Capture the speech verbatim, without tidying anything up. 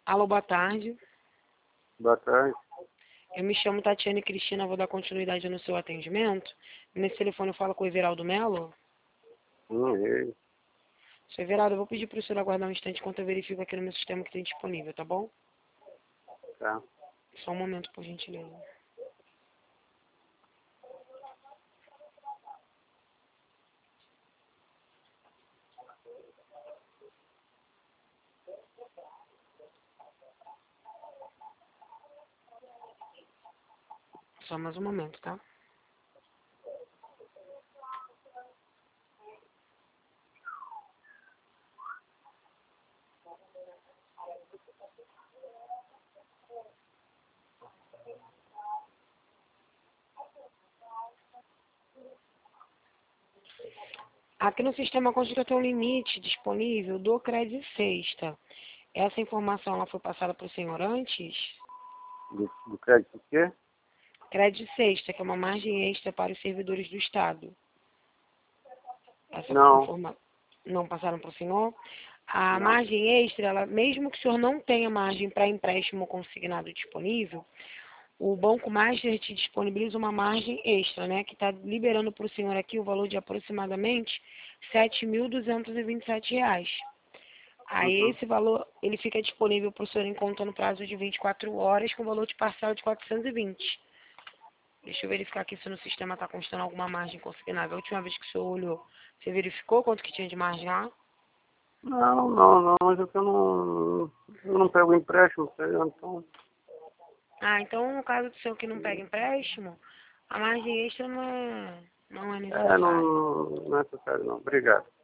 Alô, boa tarde. Boa tarde. Eu me chamo Tatiane Cristina, vou dar continuidade no seu atendimento. Nesse telefone eu falo com o Everaldo Melo. Hum, ele. Seu Everaldo, eu vou pedir para o senhor aguardar um instante enquanto eu verifico aqui no meu sistema que tem disponível, tá bom? Tá. Só um momento, por gentileza. Só mais um momento, tá? Aqui no sistema consta que eu tenho um limite disponível do crédito sexta. Essa informação ela foi passada para o senhor antes? Do, do crédito o quê? Crédito sexta, que é uma margem extra para os servidores do Estado. Essa Não. informa... não passaram para o senhor? A Não. margem extra, ela, mesmo que o senhor não tenha margem para empréstimo consignado disponível, o Banco Master te disponibiliza uma margem extra, né? Que está liberando para o senhor aqui o valor de aproximadamente sete mil duzentos e vinte e sete reais. Aí Uhum. esse valor, ele fica disponível para o senhor em conta no prazo de vinte e quatro horas, com valor de parcela de quatrocentos e vinte. Deixa eu verificar aqui se no sistema está constando alguma margem consignável. A última vez que o senhor olhou, você verificou quanto que tinha de margem lá? Não, não, não, mas é que eu não, eu não pego empréstimo, tá ligado? Então, Ah, então no caso do senhor que não pega empréstimo, a margem extra não é, não é é, necessária. não, não é necessário não. Obrigado.